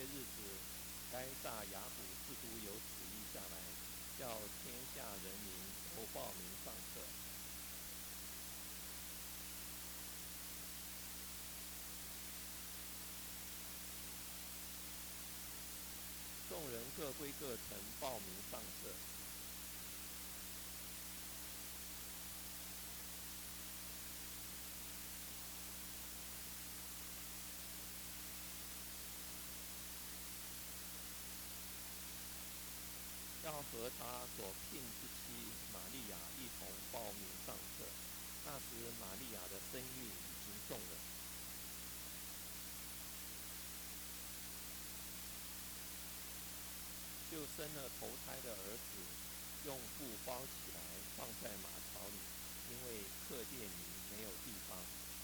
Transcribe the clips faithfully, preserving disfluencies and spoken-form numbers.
日子，该炸雅古士都有旨意下来，叫天下人民都报名上册。众人各归各城报名上册。要和他所聘之妻玛利亚一同报名上册。那时玛利亚的身孕已经重了，就生了头胎的儿子，用布包起来放在马槽里，因为客店里没有地方。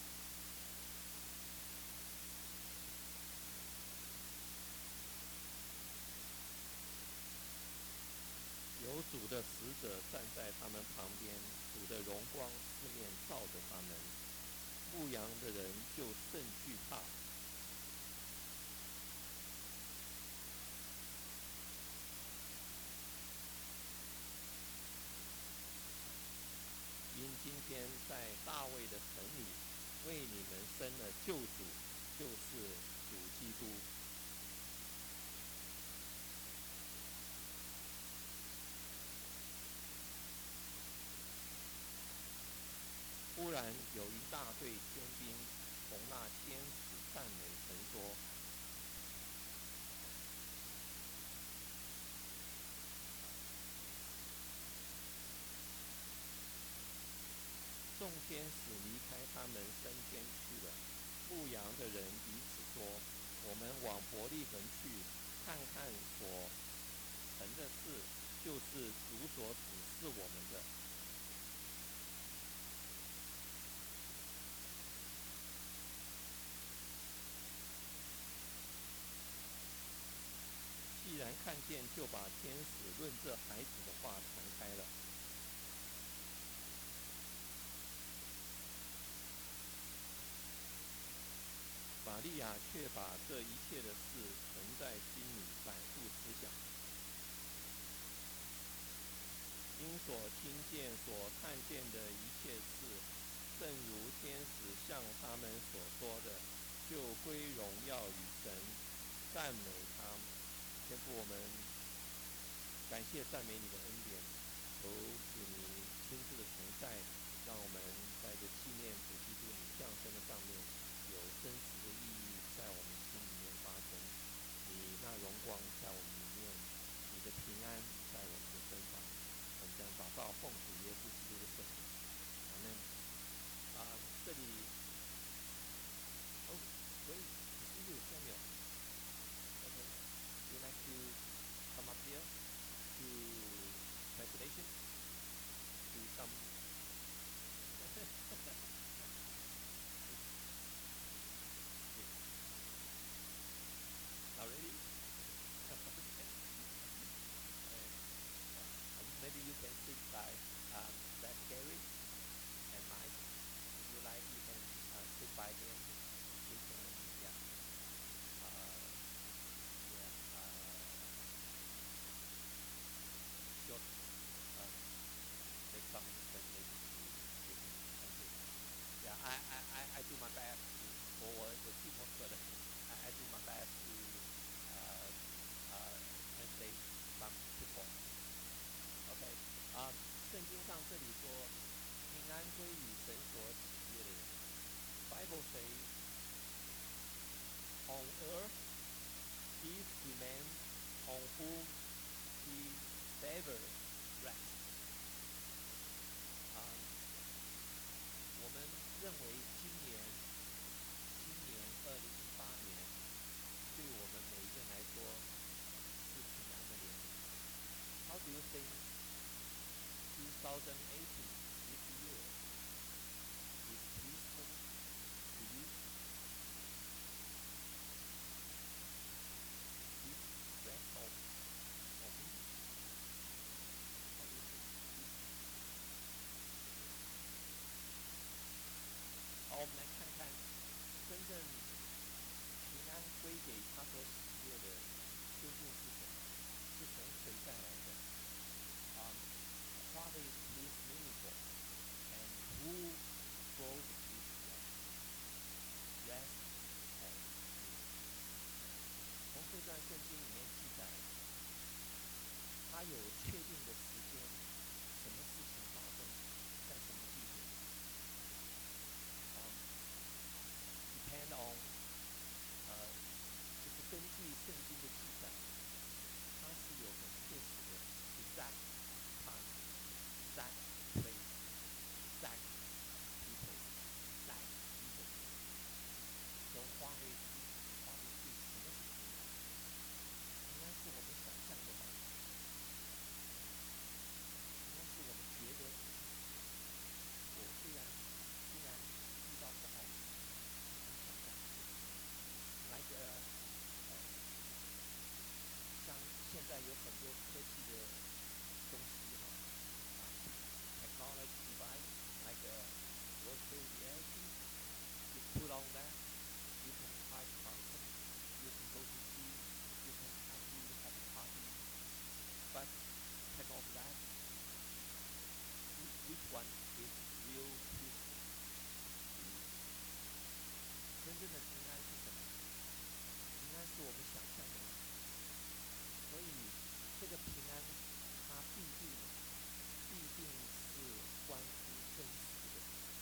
有主的使者站在他们旁边，主的荣光四面照着他们，牧羊的人就甚惧怕。因今天在大卫的城里为你们生了救主，就是主基督。忽然有一大队天兵同那天使赞美神说：众天使离开他们升天去了。牧羊的人彼此说：我们往伯利恒去，看看所成的事，就是主所指示我们的。既然看见，就把天使论这孩子的话传开了。玛利亚却把这一切的事存在心里，反复思想。因所听见、所看见的一切事，正如天使向他们所说的，就归荣耀与神，赞美他。天父，我们感谢赞美你的恩典，求主你亲自的同在，让我们在这纪念主基督你降生的上面，有真实的意义在我们心里面发生。你那荣光在我们里面，你的平安在我们的身上。我们将祷告奉主耶稣基督的圣名，阿门。啊，这里，哦，喂，see you, Samuel. Okay, you like to come up here to translation, do some. Not ready? Okay. Uh, maybe you can sit by um, that Gary and Mike. If you like, you can uh, sit by them. You can, yeah. Uh, yeah. Uh, short. Uh, make some translation to you. Thank you. Yeah, I, I, I, I do my best to forward the teamwork, but I, I do my best to uh, uh, translate some report. OK， 啊、圣经上这里说，平安归于神所喜悦的人。Bible says, on earth, peace to men on whom he favors rest. 啊、我们认为今年，今年二零一八年，对我们每一个人来说是平安的年。How do you think twenty eighteen, this year, is peaceful to you? Peace, rest of, of me? How do you think? 好，我们来看看真正平安归给他所喜悦的有确定的时间，什么事情发生在什么地点。Um, depend on 呃，就是根据圣经的记载，它是有很确实的 exact time, exact place, exact people, exact event。从花为之，花为去，什么是平安？平安是我们想象的吗？平安是我们觉得，我虽然虽然遇到不好的事情，很想象的事情，like 呃呃，像现在有很多科技的东西哈，啊，technology device like a virtual reality, you put on that, you can type content, you can go to see, you can happy have a party, but take off that, which one is real peace to you? 真正的平安是什么？平安是我们想象的吗？所以这个平安，它必定必定是关乎真实的事情，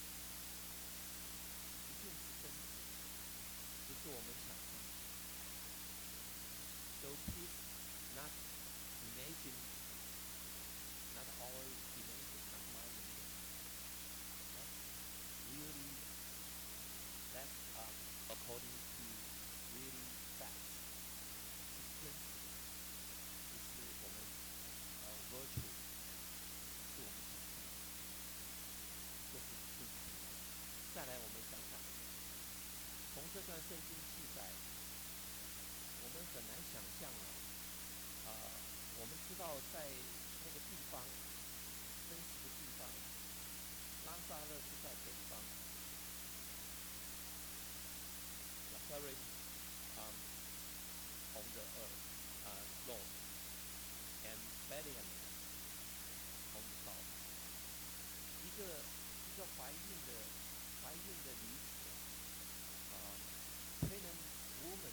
一定是真实的，不是我们想象的。So peace not imagine, not our imagine, not my imagine, but really that um, according to really facts, 是真实的，不是我们呃 virtual，不是我们想象的，这是就是平安。再来，我们想想，从这段圣经记载，我们很难想象啊，呃，我们知道在那个地方，真实的地方，拉萨勒是在北方 ，Lazarus um on the earth, uh, north, and Bethlehem on the south。一个一个怀孕的怀孕的女子啊，呃，pregnant woman，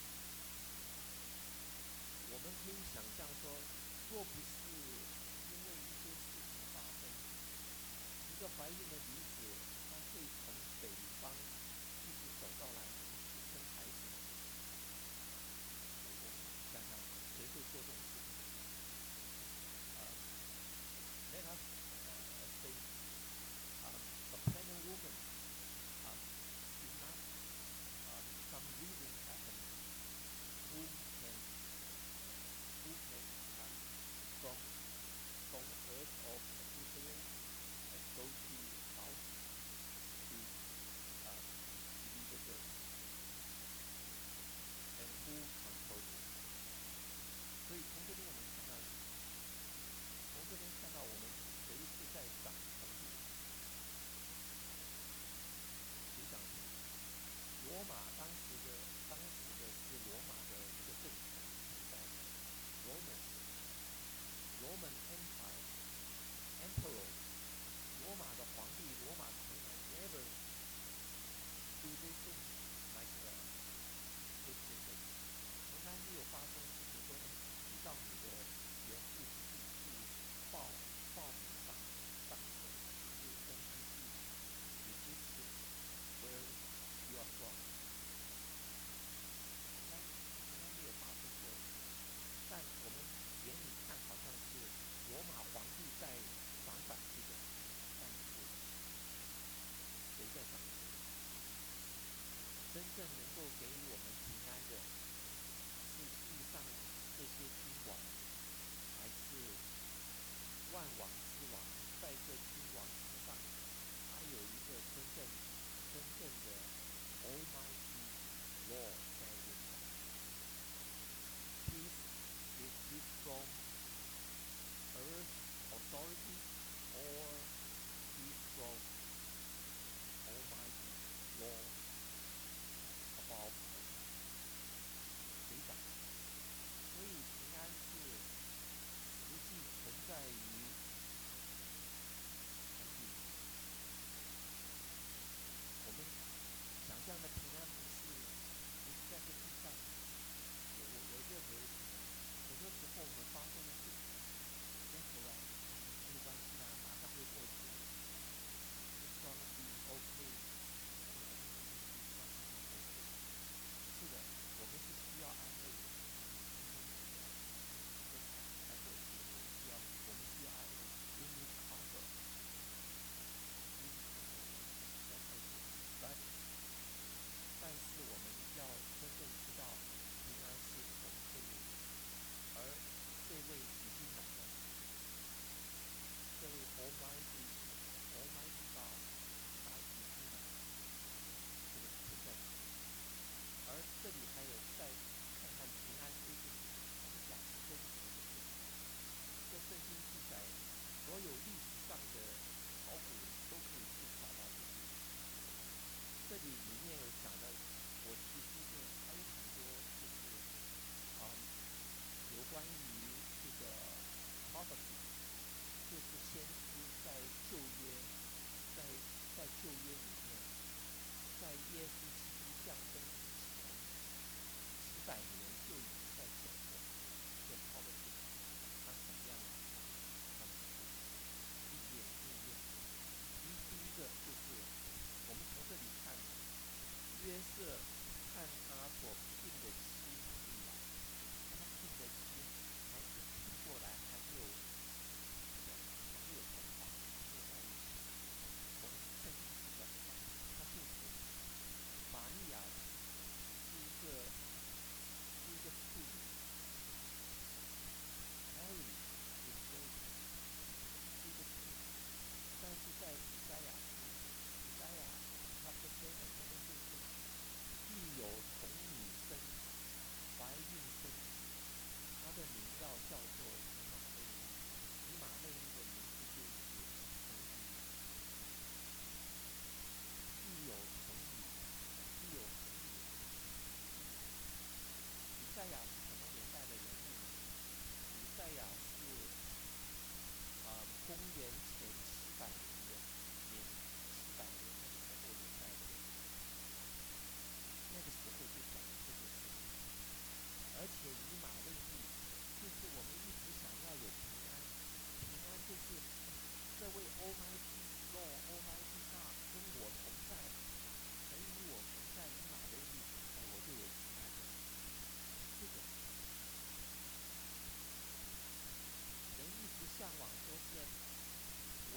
我们可以想象说，若不是因为一些事情发生，一个怀孕的女子，她会从北方一直走到南方去生孩子吗？我们想想，谁会做这种事情？啊，Let us uh, say um, a pregnant woman um, is not um, some reason happen who can who can um, from from earth of uterus and go to south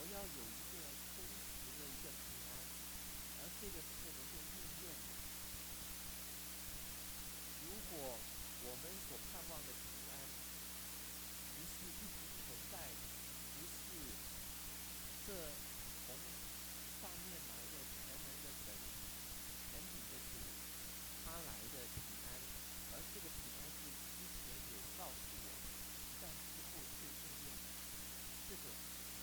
要有一个真实的一个平安，而这个是能够应验的。如果我们所盼望的平安不是一直存在，不是这从上面来的全能的神、全体的主他来的平安，而这个平安是之前有告诉我们，但之后却应验，这个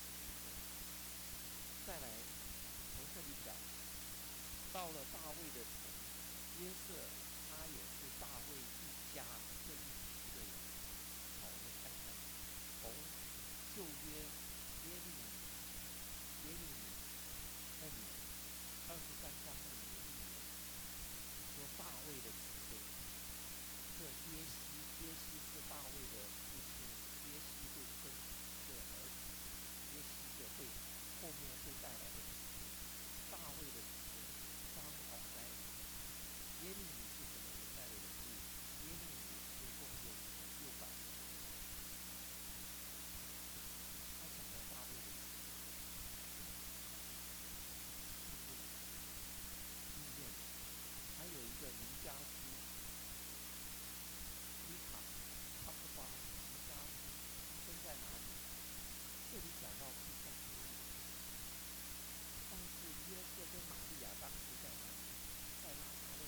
再来从这里讲，到了大卫的城，约瑟他也是大卫一家这一族的人。好，我们看看从旧约耶利米耶利米那里二十三章那里的预言，说大卫的子孙，这耶西耶西是大卫的父亲，耶西会生一个儿子，耶西就会后面会带来的子孙，大卫的子孙 son of David。耶利米是什么年代的人物？耶利米是共有六百年。他讲了大卫的子孙，是应验的。还有一个弥迦书，米卡差不多弥迦书生在哪里？这里讲到是在哪里？但是约瑟跟玛利亚当时在哪里？在拉撒勒。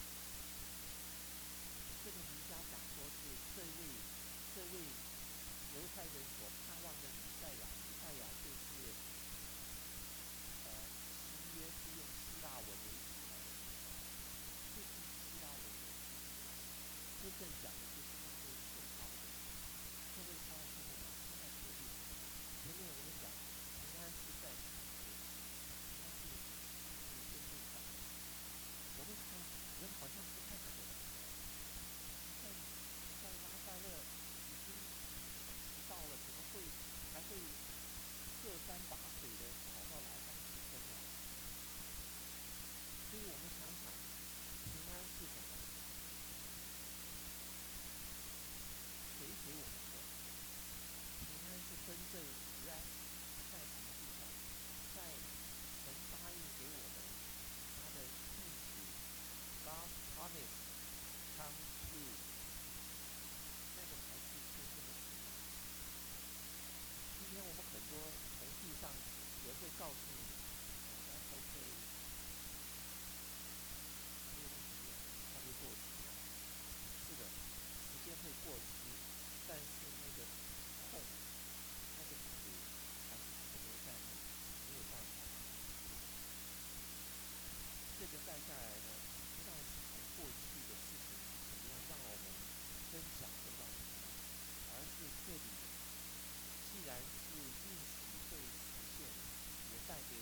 这个弥迦讲说是这位这位犹太人所盼望的弥赛亚，弥赛亚就是呃新约是用希腊文为主的，就是希腊文为主，真正讲的就是那位受膏的。各位亲爱的弟兄们，现在决定，前面我们讲平安是在哪里？平安是是真正讲的。我们看人好像不太可能的，在在拉萨勒已经迟到了，怎么会还会涉山拔水的跑到来当时生呢？所以我们想想，平安是什么？谁给我们的？平安是真正 rest 在什么地方？在神答应给我们他的应许 God's promise come true， 那个才是真正的平安。今天我们很多从地上也会告诉你，哦 that's okay， 没有问题，它会过期了。是的，时间会过期，但是那个痛、那个苦还是存留在那里，没有办法。这个带下来的，不但是从过去的事情怎么样让我们真享受到平安，而是这里既然是应许会实现，也带给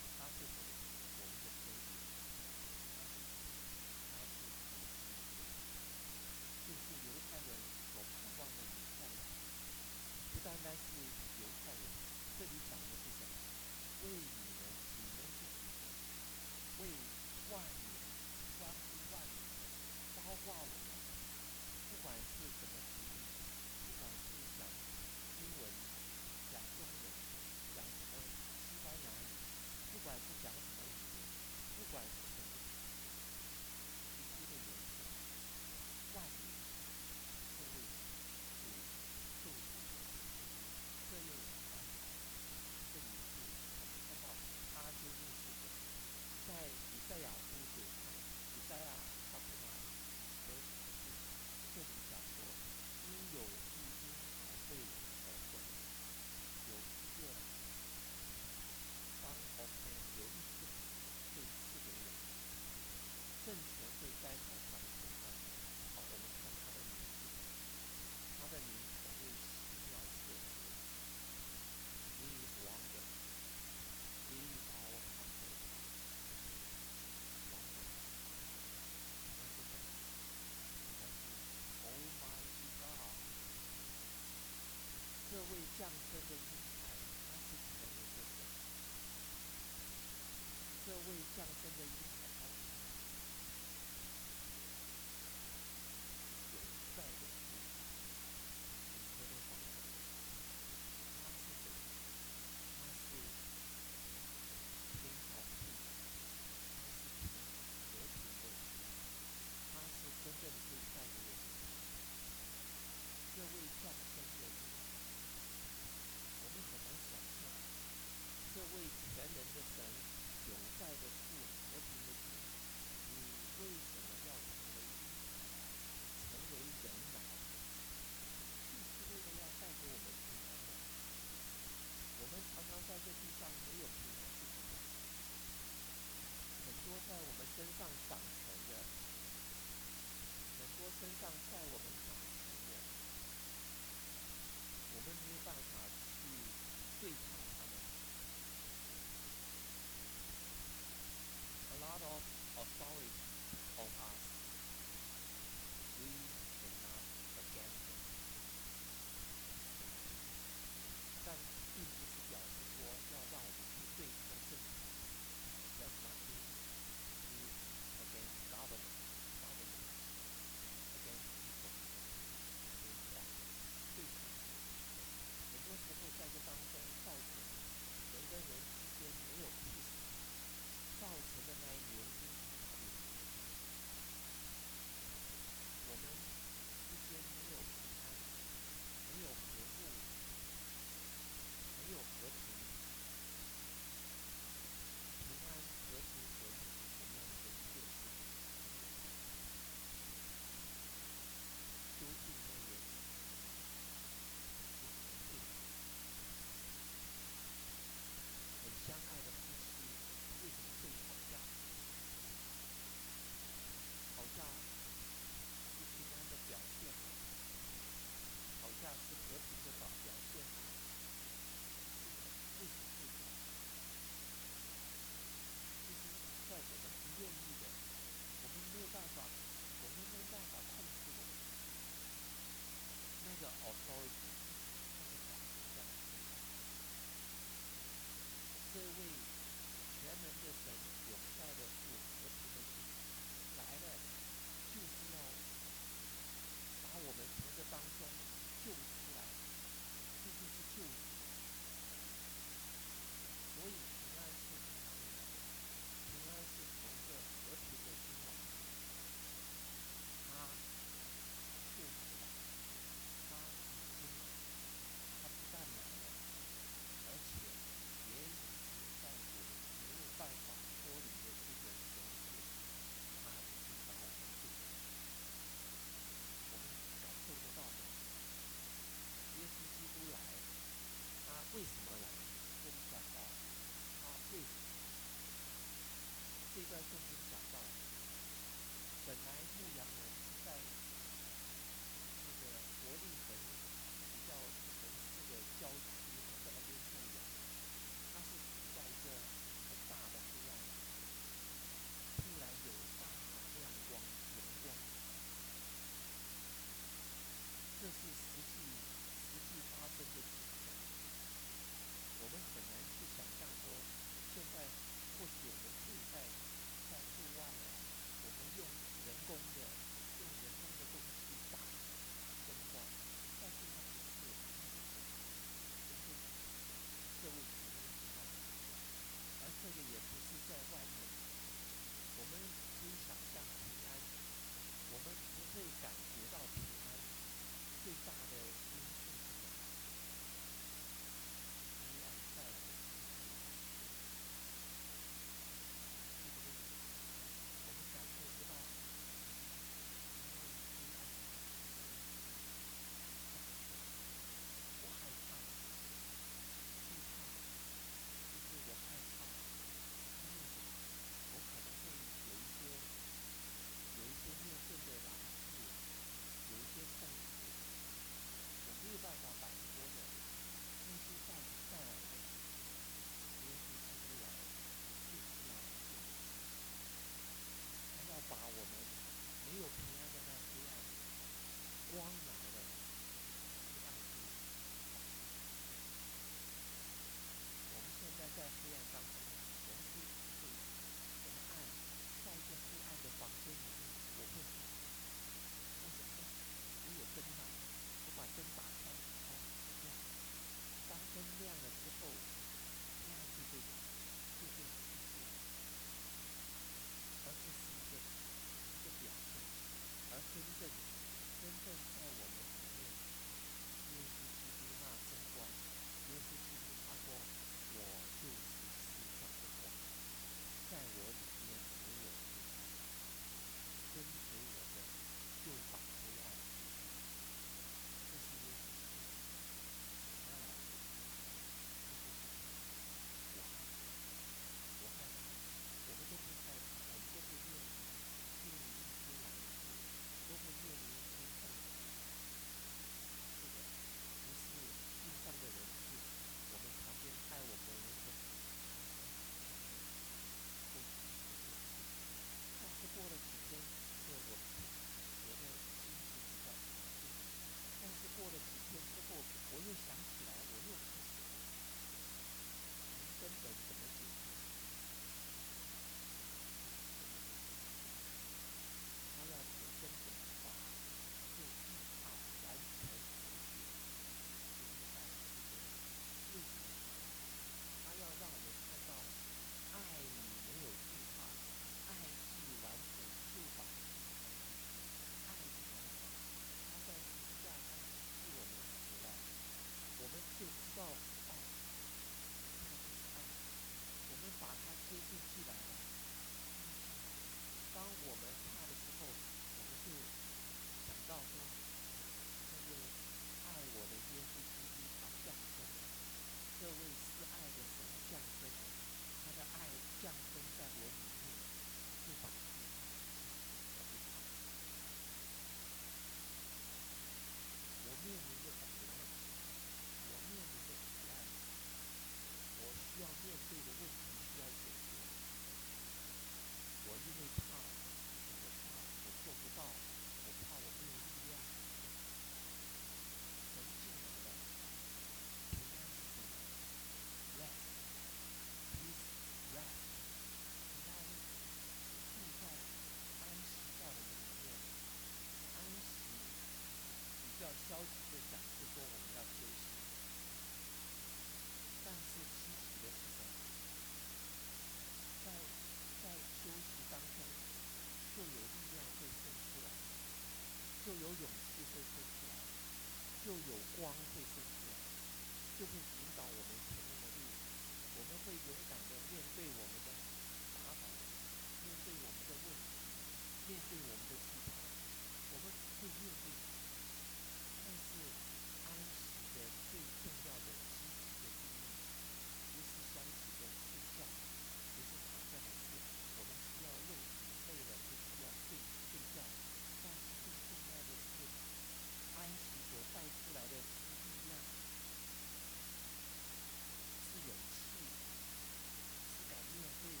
有勇气会生出来，就有光会生出来，就会引导我们前面的路。我们会勇敢的面对我们的打倒，面对我们的问题，面对我们的惧怕，我们会面对它。但是安息的最重要的积极的意义，不是消极的睡觉，不是躺在那是我们需要肉体累了就需要睡睡觉，但是更重要的是安息所带出来的是力量，是勇气，是敢面对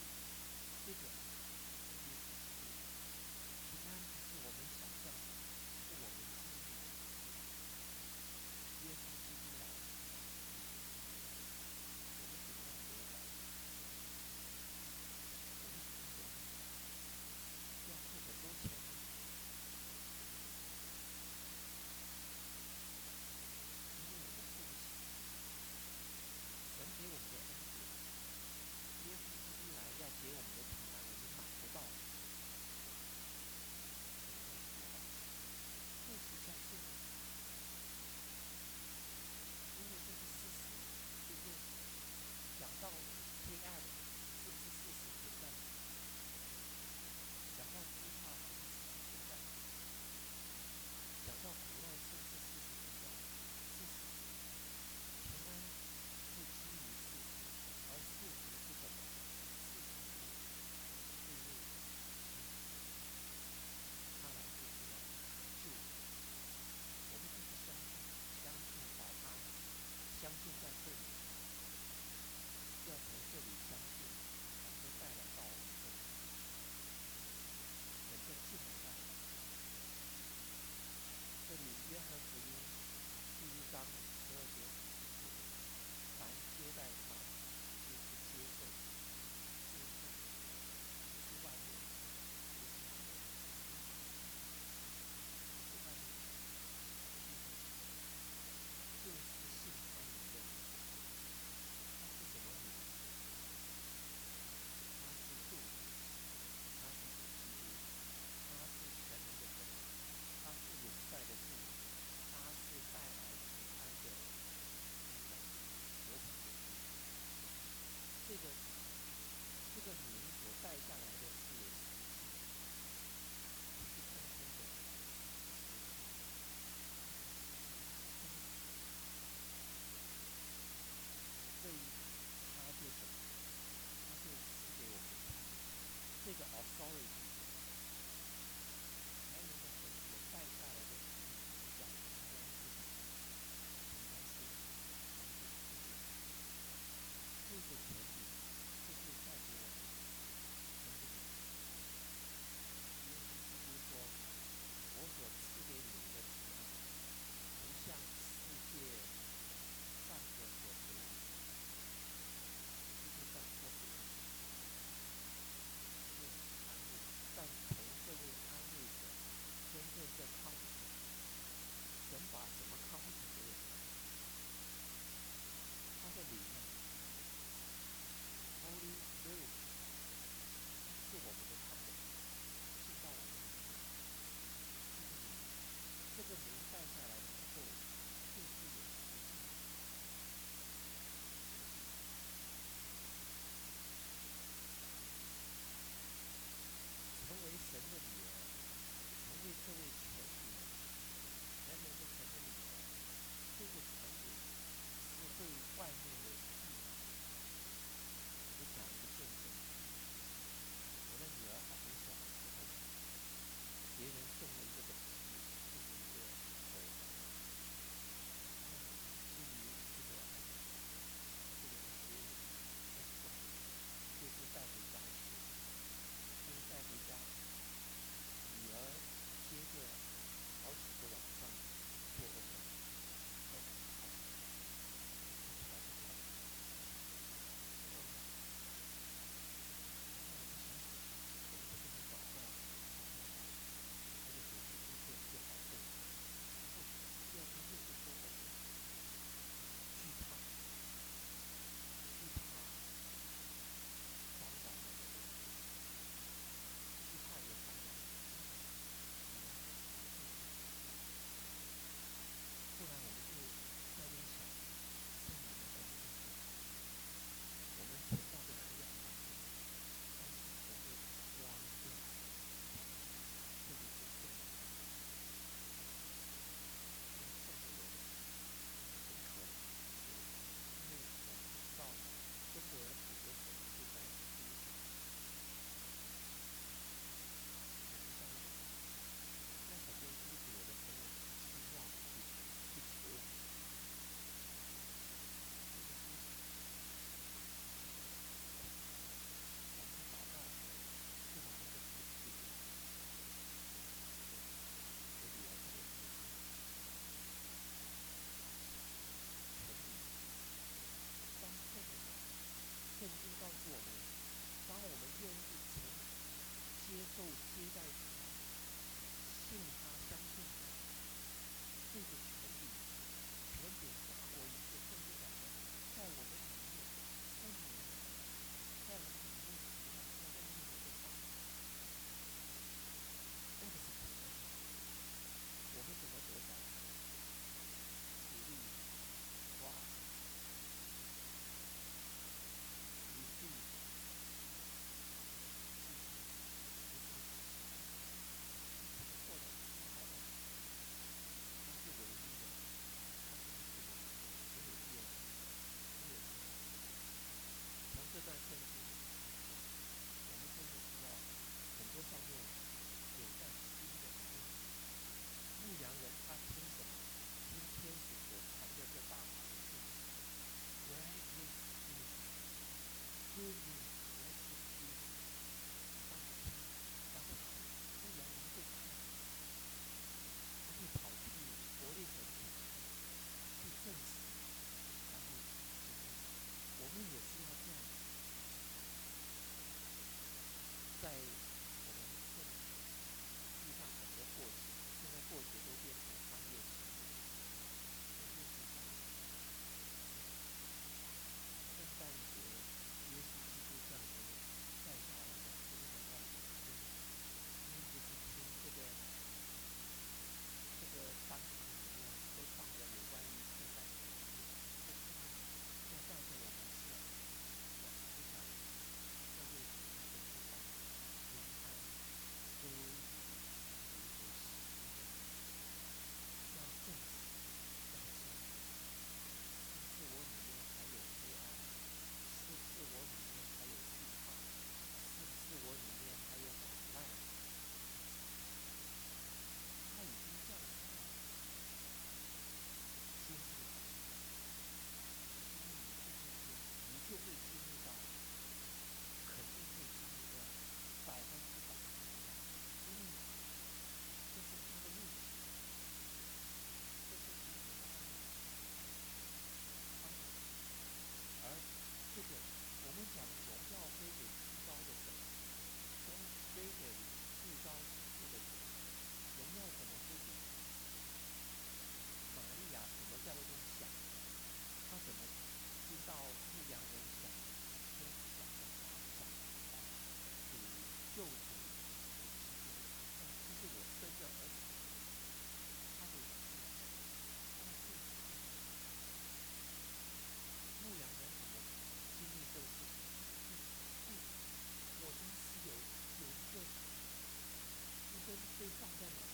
被放在哪